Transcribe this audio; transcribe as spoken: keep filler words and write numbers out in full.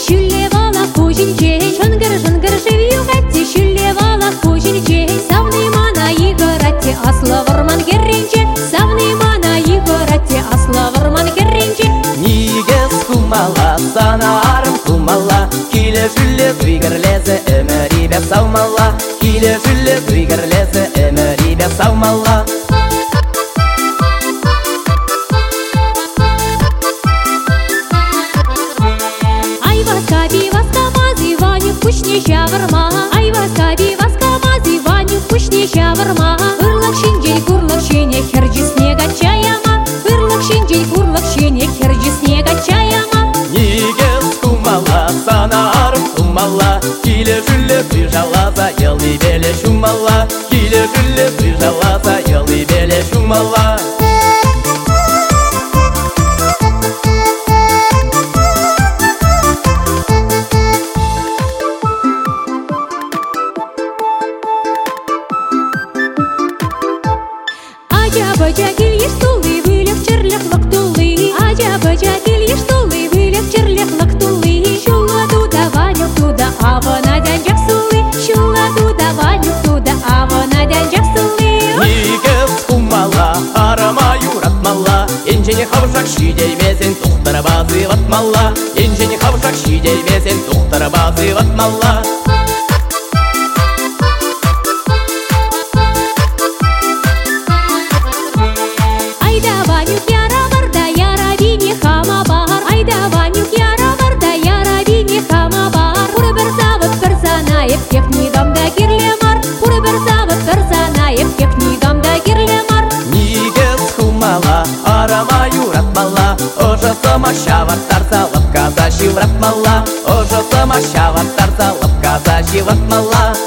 шүллевала кузинче, шынгыр-шынгыр шевюгатте, шүллевала кузинче, савны мана игоратте, асла варман керренче, савны мана игоратте, асла варман керренче. Нигез кумала, санарым кумала, киле шүлле двигерлезе, эмери бе саумала, киле шүлле двигерлезе, эмери бе саумала. Пушне шаварма, айваска биваска мази, Ваню пушне шаварма. Ырлак шинжей курлак шене херджи снега чаяма, ырлак шинжей курлак шене херджи снега чаяма. Нигез кумала, санарым кумала, киле шүлле прижала, заел и беле шумала, киле шүлле прижала, заел и беле шумала. Аджа-баджа килеш тулы, вылек черлек лактулы. Аджа-баджа килеш тулы, вылек черлек лактулы. Шула туда, Ваню туда, авана дянжак сулы. Шула туда, Ваню туда, авана дянжак сулы. Нигез кумала, арамаю ратмала, енжене хавшак шидей бесен тухтара базы ватмала, енжене хавшак шидей бесен тухтара базы ватмала. Технигамда кирлемар, пуры бір завод бір санайып, технигамда кирлемар. Нигез кумала, арамаю ратмала, ожа самаша ваттарса лапка зашив ратмала, ожа самаша ваттарса лапка зашив ратмала.